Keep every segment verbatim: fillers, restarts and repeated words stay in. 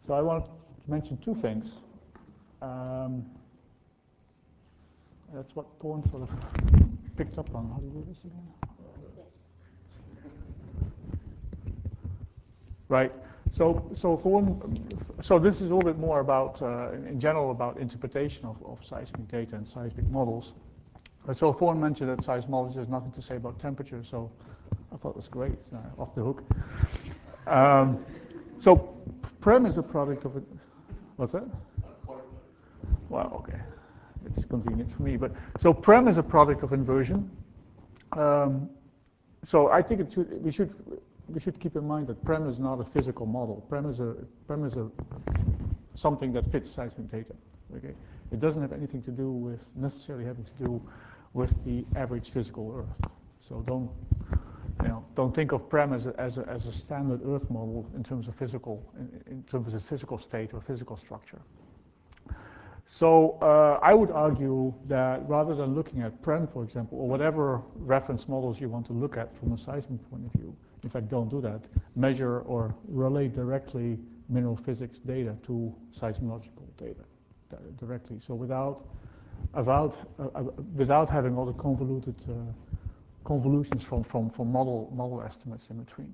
So I want to mention two things. Um, that's what Thorne sort of picked up on. How do you do this again? Right. So, so Thorne, so this is a little bit more about, uh, in general, about interpretation of, of seismic data and seismic models. Uh, so Thorne mentioned that seismology has nothing to say about temperature, so I thought it was great, uh, off the hook. Um, so PREM is a product of it. What's that? Well, okay, it's convenient for me. But so PREM is a product of inversion. Um, so I think it should, we should we should keep in mind that PREM is not a physical model. PREM is a PREM is a something that fits seismic data. Okay, it doesn't have anything to do with necessarily having to do with the average physical Earth. So don't you know don't think of PREM as a, as a, as a standard Earth model in terms of physical in, in terms of its physical state or physical structure. So uh, I would argue that rather than looking at PREM, for example, or whatever reference models you want to look at from a seismic point of view, in fact, don't do that, measure or relate directly mineral physics data to seismological data directly. So without, without, uh, without having all the convoluted uh, convolutions from, from, from model, model estimates in between.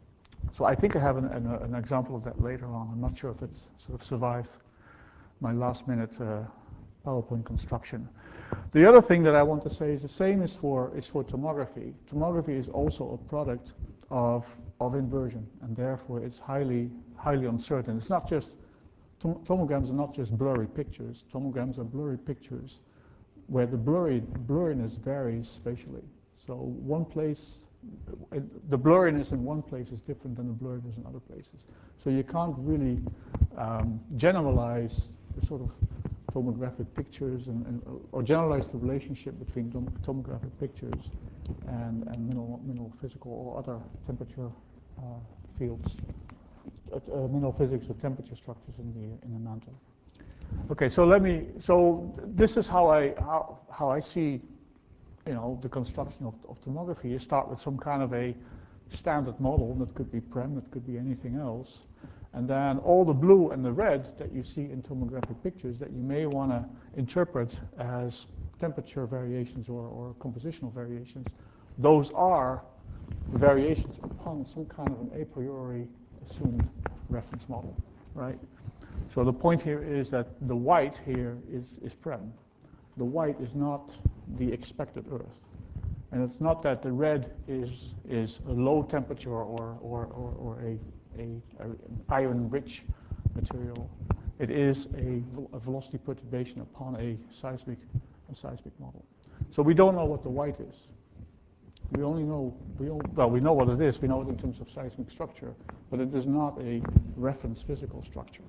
So I think I have an, an, an example of that later on. I'm not sure if it's sort of survived my last minute uh, PowerPoint construction. The other thing that I want to say is the same is for is for tomography. Tomography is also a product of of inversion, and therefore it's highly highly uncertain. It's not just tom tomograms are not just blurry pictures. Tomograms are blurry pictures where the blurry blurriness varies spatially. So one place, the blurriness in one place is different than the blurriness in other places. So you can't really um, generalize the sort of tomographic pictures and, and or generalize the relationship between tom tomographic pictures and, and mineral, mineral physical or other temperature uh, fields, uh, uh, mineral physics or temperature structures in the in the mantle. Okay, so let me. So this is how I how how I see, you know, the construction of, of tomography. You start with some kind of a standard model that could be PREM, that could be anything else. And then all the blue and the red that you see in tomographic pictures that you may want to interpret as temperature variations or, or compositional variations, those are variations upon some kind of an a priori assumed reference model, right? So the point here is that the white here is, is PREM. The white is not the expected Earth. And it's not that the red is, is a low temperature or, or, or, or a A, a iron-rich material. It is a, a velocity perturbation upon a seismic, a seismic model. So we don't know what the white is. We only know, we all, well, we know what it is. We know it in terms of seismic structure, but it is not a reference physical structure,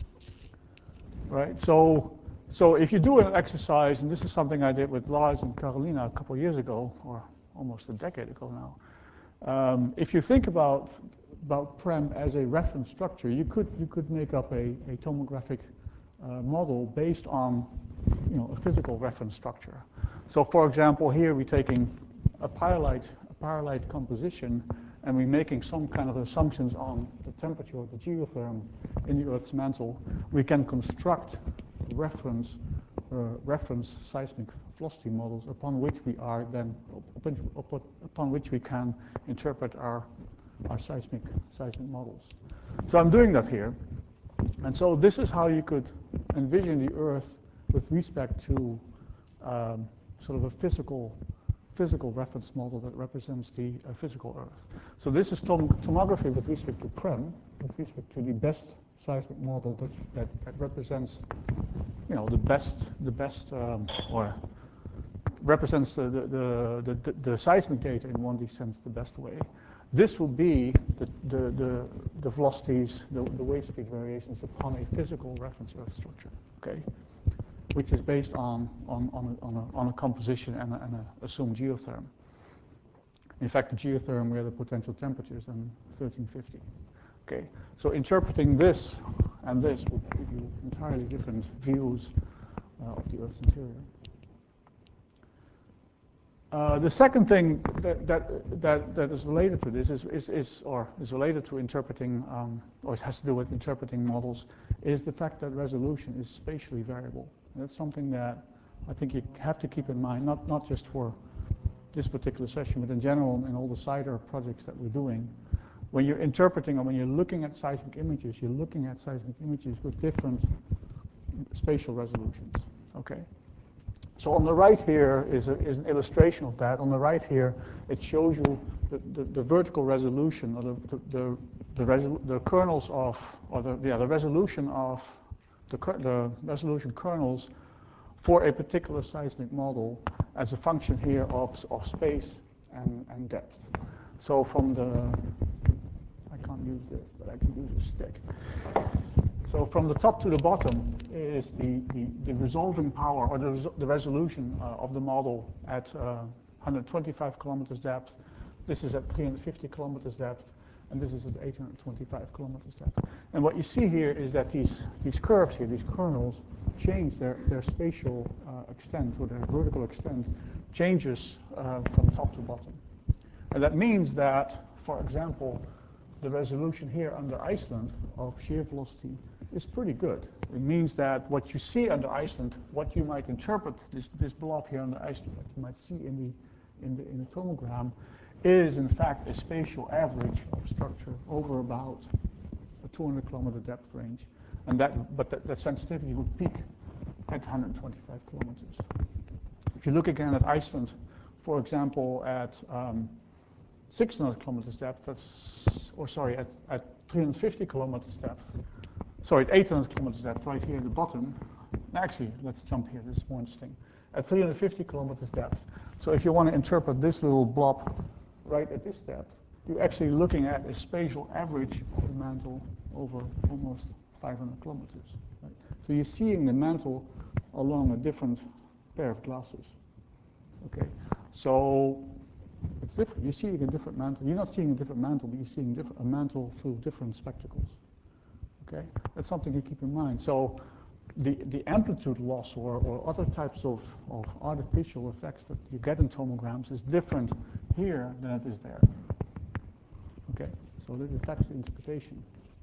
right? So, so if you do an exercise, and this is something I did with Lars and Carolina a couple of years ago, or almost a decade ago now. Um, if you think about about PREM as a reference structure, you could you could make up a, a tomographic uh, model based on, you know, a physical reference structure. So, for example, here we're taking a pyrolite a pyrolite composition, and we're making some kind of assumptions on the temperature or the geotherm in the Earth's mantle. We can construct reference uh, reference seismic velocity models upon which we are then upon, upon which we can interpret our our seismic seismic models. So I'm doing that here, and so this is how you could envision the Earth with respect to um, sort of a physical physical reference model that represents the uh, physical Earth. So this is tom tomography with respect to PREM, with respect to the best seismic model that that, that represents, you know, the best the best um, or represents the the, the the the seismic data in one D sense the best way. This will be the, the, the, the velocities, the, the wave speed variations upon a physical reference Earth structure, okay, which is based on, on, on, a, on, a, on a composition and an assumed geotherm. In fact, the geotherm, we have the potential temperatures in thirteen fifty. Okay, so interpreting this and this will give you entirely different views uh, of the Earth's interior. Uh, the second thing that, that, that, that is related to this is, is, is, or is related to interpreting, um, or it has to do with interpreting models, is the fact that resolution is spatially variable. And that's something that I think you have to keep in mind, not, not just for this particular session, but in general in all the CIDR projects that we're doing. When you're interpreting or when you're looking at seismic images, you're looking at seismic images with different spatial resolutions, okay? So on the right here is, a, is an illustration of that. On the right here, it shows you the, the, the vertical resolution, or the, the, the, the, resol the kernels of, or the, yeah, the resolution of, the, the resolution kernels for a particular seismic model as a function here of, of space and, and depth. So from the, I can't use this, but I can use a stick. So from the top to the bottom is the, the, the resolving power, or the, res the resolution uh, of the model at uh, one hundred twenty-five kilometers depth. This is at three hundred fifty kilometers depth, and this is at eight hundred twenty-five kilometers depth. And what you see here is that these, these curves here, these kernels, change their, their spatial uh, extent, or their vertical extent, changes uh, from top to bottom. And that means that, for example, the resolution here under Iceland of shear velocity is pretty good. It means that what you see under Iceland, what you might interpret, this, this blob here under Iceland, what you might see in the, in the, in the tomogram, is in fact a spatial average of structure over about a two hundred kilometer depth range. And that, but that, that sensitivity would peak at one hundred twenty-five kilometers. If you look again at Iceland, for example, at um, six hundred kilometers depth, that's, or sorry, at, at three hundred fifty kilometers depth, sorry, at eight hundred kilometers depth, right here at the bottom. Actually, let's jump here, this is more interesting. At three hundred fifty kilometers depth, so if you want to interpret this little blob right at this depth, you're actually looking at a spatial average of the mantle over almost five hundred kilometers. Right? So you're seeing the mantle along a different pair of glasses. Okay, so it's different. You're seeing a different mantle. You're not seeing a different mantle, but you're seeing different, a mantle through different spectacles. Okay, that's something to keep in mind. So the, the amplitude loss or, or other types of, of artificial effects that you get in tomograms is different here than it is there. Okay, so this affects the interpretation.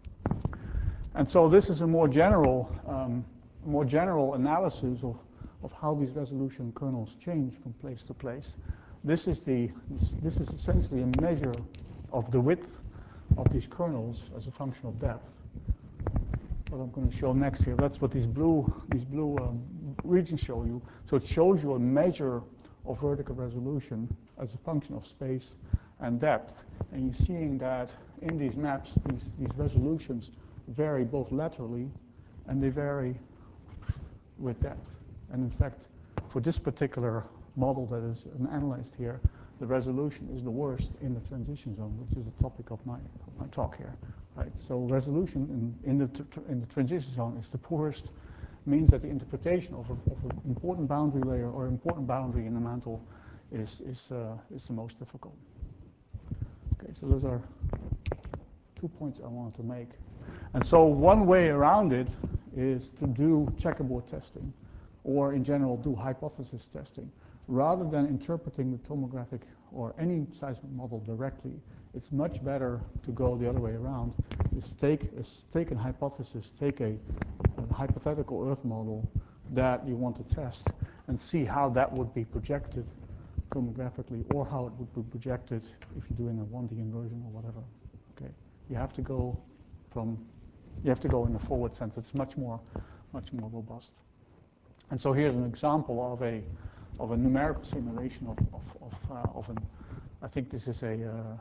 And so this is a more general, um, more general analysis of, of how these resolution kernels change from place to place. This is, the, this, this is essentially a measure of the width of these kernels as a function of depth. What I'm going to show next here, that's what these blue, these blue um, regions show you. So it shows you a measure of vertical resolution as a function of space and depth. And you're seeing that in these maps, these, these resolutions vary both laterally and they vary with depth. And in fact, for this particular model that is analyzed here, the resolution is the worst in the transition zone, which is the topic of my, of my talk here. Right? So resolution in, in, the, in the transition zone is the poorest, means that the interpretation of, a, of an important boundary layer or important boundary in the mantle is, is, uh, is the most difficult. Okay, so those are two points I wanted to make. And so one way around it is to do checkerboard testing, or in general do hypothesis testing. Rather than interpreting the tomographic or any seismic model directly, it's much better to go the other way around. Is take a, take a hypothesis, take a, a hypothetical Earth model that you want to test and see how that would be projected tomographically, or how it would be projected if you're doing a one D inversion or whatever. Okay, you have to go from, you have to go in the forward sense. It's much more, much more robust. And so here's an example of a of a numerical simulation of of of, uh, of an, I think this is a uh,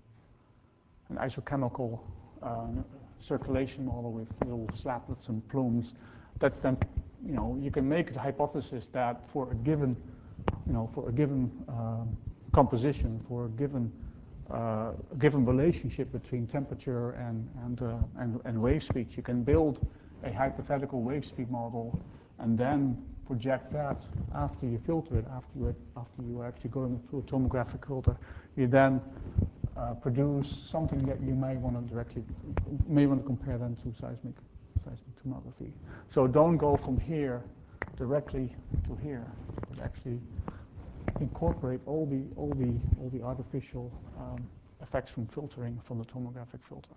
an isochemical uh, circulation model with little slaplets and plumes. That's then, you know, you can make the hypothesis that for a given, you know, for a given uh, composition, for a given uh, a given relationship between temperature and and, uh, and and wave speed, you can build a hypothetical wave speed model and then project that after you filter it, after you after you are actually going through a tomographic filter. You then uh, produce something that you may want to directly, may want to compare them to seismic seismic tomography. So don't go from here directly to here, but actually incorporate all the all the all the artificial um, effects from filtering from the tomographic filter.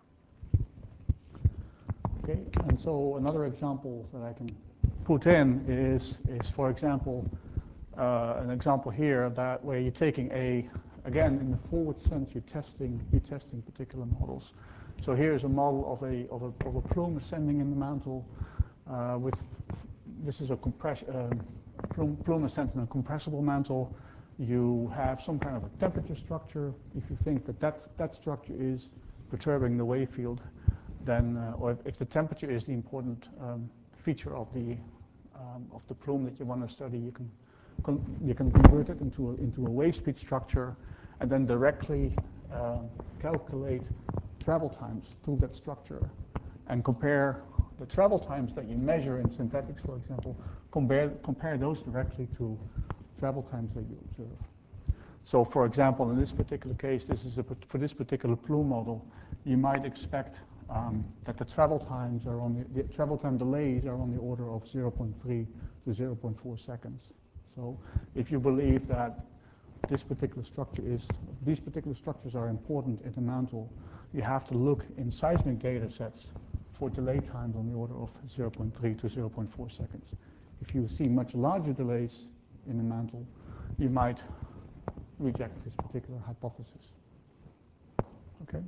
Okay, and so another example that I can put in is is for example uh, an example here that where you're taking a again in the forward sense you're testing you're testing particular models. So here is a model of a of a, of a plume ascending in the mantle uh, with this is a compress um, plume, plume ascent in a compressible mantle. You have some kind of a temperature structure. If you think that that's, that structure is perturbing the wave field, then, uh, or if, if the temperature is the important um, feature of the um, of the plume that you want to study, you can con you can convert it into a, into a wave speed structure, and then directly uh, calculate travel times through that structure, and compare the travel times that you measure in synthetics, for example, compare compare those directly to travel times that you observe. So, for example, in this particular case, this is a, for this particular plume model, you might expect um, that the travel times are on the, the travel time delays are on the order of zero point three to zero point four seconds. So, if you believe that this particular structure is these particular structures are important in the mantle, you have to look in seismic data sets for delay times on the order of zero point three to zero point four seconds. If you see much larger delays in the mantle, you might reject this particular hypothesis. Okay.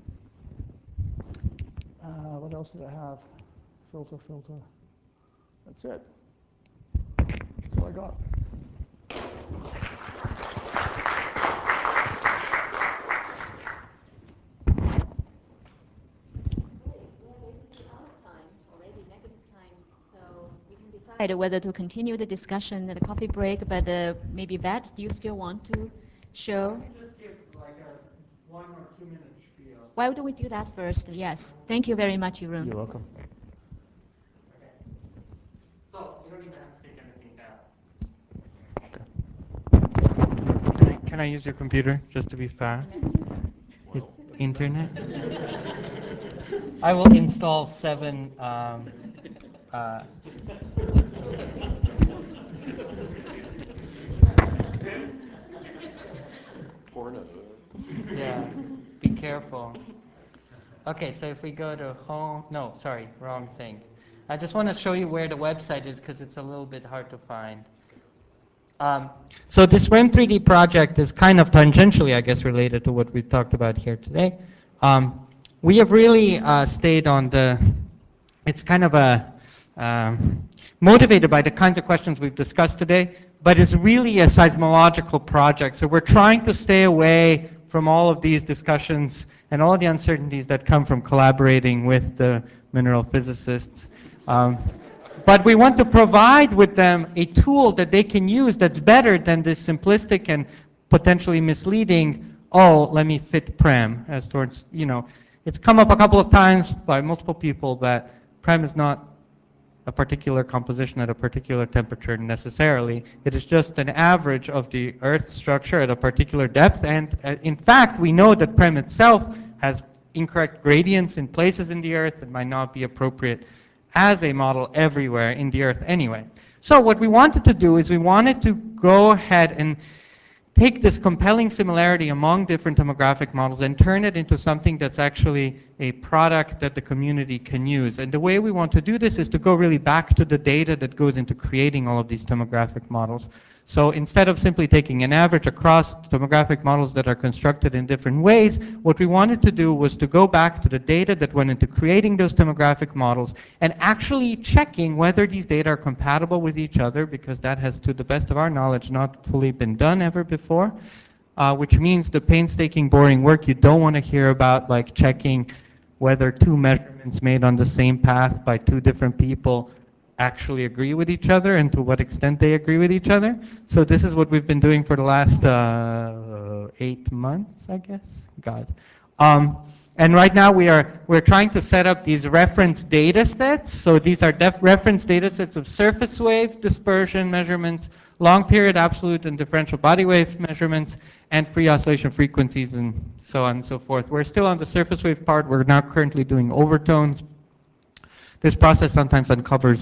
Uh, what else did I have? Filter, filter. That's it. That's all I got. Whether to continue the discussion at a coffee break, but uh, maybe that, do you still want to show? Just give like a one or two minute spiel. Why don't we do that first? Yes. Thank you very much, Jeroen. You're welcome. Okay. So you don't even have to take anything down. Can I, can I use your computer just to be fast? Is internet? I will install seven. Um, uh, Porno. yeah, be careful. Okay, so if we go to home, no, sorry, wrong thing. I just want to show you where the website is because it's a little bit hard to find. Um, so this REM three D project is kind of tangentially, I guess, related to what we've talked about here today. Um, we have really uh, stayed on the, it's kind of a, um, motivated by the kinds of questions we've discussed today, but it's really a seismological project. So we're trying to stay away from all of these discussions and all the uncertainties that come from collaborating with the mineral physicists. Um, but we want to provide with them a tool that they can use that's better than this simplistic and potentially misleading, oh, let me fit PREM, as towards, you know, it's come up a couple of times by multiple people that PREM is not a particular composition at a particular temperature necessarily. It is just an average of the Earth's structure at a particular depth, and uh, in fact we know that PREM itself has incorrect gradients in places in the Earth that might not be appropriate as a model everywhere in the Earth anyway. So what we wanted to do is we wanted to go ahead and take this compelling similarity among different tomographic models and turn it into something that's actually a product that the community can use. And the way we want to do this is to go really back to the data that goes into creating all of these tomographic models. So instead of simply taking an average across tomographic models that are constructed in different ways, what we wanted to do was to go back to the data that went into creating those tomographic models and actually checking whether these data are compatible with each other, because that has, to the best of our knowledge, not fully been done ever before, uh, which means the painstaking, boring work you don't want to hear about, like checking whether two measurements made on the same path by two different people actually agree with each other and to what extent they agree with each other. So this is what we've been doing for the last uh, eight months, I guess. God. Um, and right now we are we're trying to set up these reference data sets. So these are def reference data sets of surface wave dispersion measurements, long period absolute and differential body wave measurements, and free oscillation frequencies, and so on and so forth. We're still on the surface wave part. We're now currently doing overtones. This process sometimes uncovers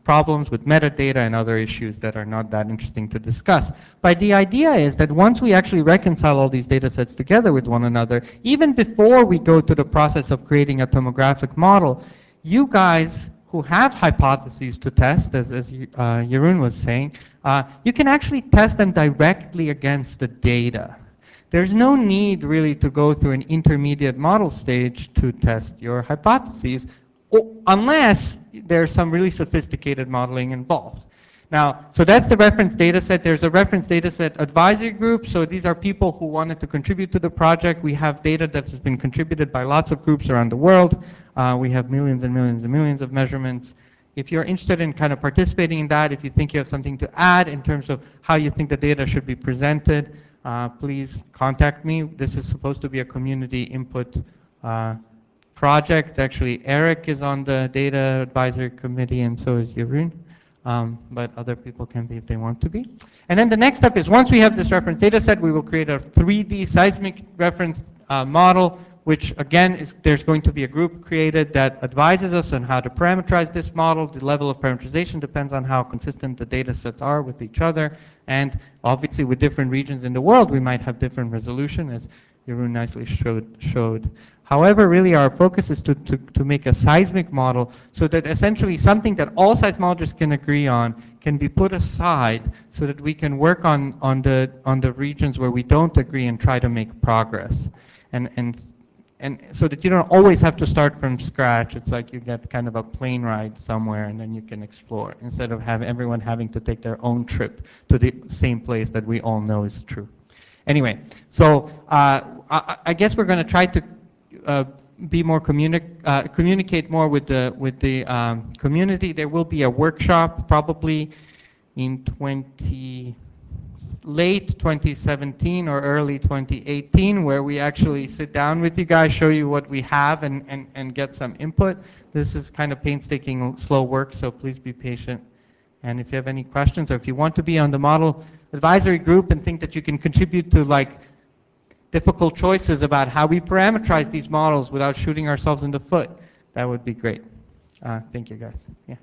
problems with metadata and other issues that are not that interesting to discuss. But the idea is that once we actually reconcile all these data sets together with one another, even before we go to the process of creating a tomographic model, you guys who have hypotheses to test, as, as uh, Jeroen was saying, uh, you can actually test them directly against the data. There's no need really to go through an intermediate model stage to test your hypotheses, or, unless there's some really sophisticated modeling involved. Now, so that's the reference data set. There's a reference data set advisory group. So these are people who wanted to contribute to the project. We have data that has been contributed by lots of groups around the world. Uh, we have millions and millions and millions of measurements. If you're interested in kind of participating in that, if you think you have something to add in terms of how you think the data should be presented, uh, please contact me. This is supposed to be a community input uh, project. Actually, Eric is on the data advisory committee, and so is Jeroen. Um, but other people can be if they want to be. And then the next step is, once we have this reference data set, we will create a three D seismic reference uh, model, which again, is there's going to be a group created that advises us on how to parameterize this model. The level of parameterization depends on how consistent the data sets are with each other. And obviously with different regions in the world, we might have different resolution, as Jeroen nicely showed. showed. However, really our focus is to, to, to make a seismic model so that essentially something that all seismologists can agree on can be put aside so that we can work on, on, the, on the regions where we don't agree and try to make progress. And, and, and so that you don't always have to start from scratch. It's like you get kind of a plane ride somewhere and then you can explore, instead of having everyone having to take their own trip to the same place that we all know is true. Anyway, so uh, I, I guess we're going to try to uh, be more communi uh, communicate more with the with the um, community. There will be a workshop probably in twenty late twenty seventeen or early twenty eighteen, where we actually sit down with you guys, show you what we have, and and and get some input. This is kind of painstaking, slow work, so please be patient. And if you have any questions, or if you want to be on the model advisory group and think that you can contribute to like difficult choices about how we parameterize these models without shooting ourselves in the foot, that would be great. Uh, thank you, guys. Yeah.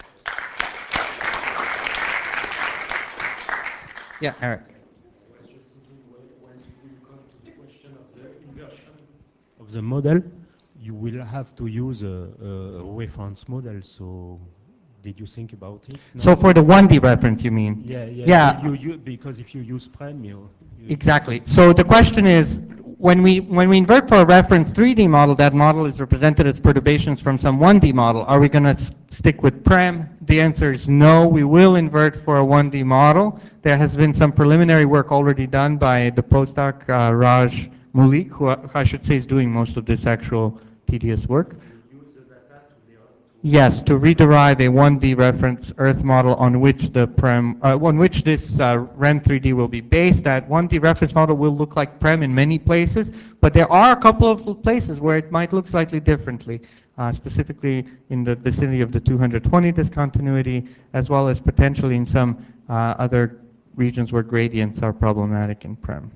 Yeah, Eric. When it will come to the question of the inversion of the model, you will have to use a, a reference model. So, did you think about it? No? So for the one D reference, you mean? Yeah, yeah. Yeah. You, you, because if you use Prem, you, you Exactly. So the question is, when we when we invert for a reference three D model, that model is represented as perturbations from some one D model. Are we going to stick with Prem? The answer is no. We will invert for a one D model. There has been some preliminary work already done by the postdoc uh, Raj Mulik, who I, I should say is doing most of this actual tedious work. Yes, to rederive a one D reference Earth model on which the Prem, uh, on which this uh, REM three D will be based. That one D reference model will look like Prem in many places, but there are a couple of places where it might look slightly differently, uh, specifically in the vicinity of the two hundred twenty discontinuity, as well as potentially in some uh, other regions where gradients are problematic in Prem.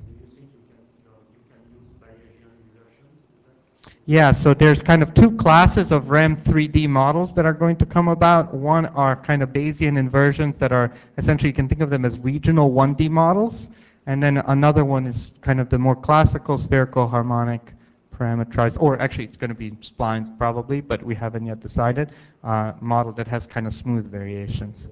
Yeah, so there's kind of two classes of REM three D models that are going to come about. One are kind of Bayesian inversions that are essentially, you can think of them as regional one D models. And then another one is kind of the more classical spherical harmonic parameterized, or actually it's going to be splines probably, but we haven't yet decided, uh, model that has kind of smooth variations.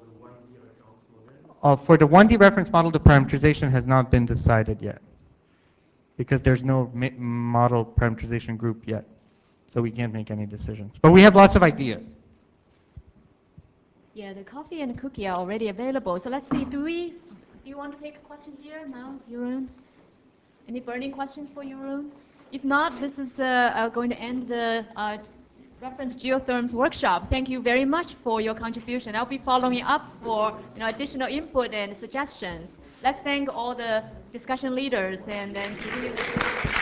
Uh, for the one D reference model, the parameterization has not been decided yet, because there's no model parameterization group yet. So we can't make any decisions. But we have lots of ideas. Yeah, the coffee and the cookie are already available. So let's see, do we, do you want to take a question here now, Jeroen? Any burning questions for Jeroen? If not, this is uh, uh, going to end the uh, Reference Geotherms workshop. Thank you very much for your contribution. I'll be following up for you know, additional input and suggestions. Let's thank all the discussion leaders and then.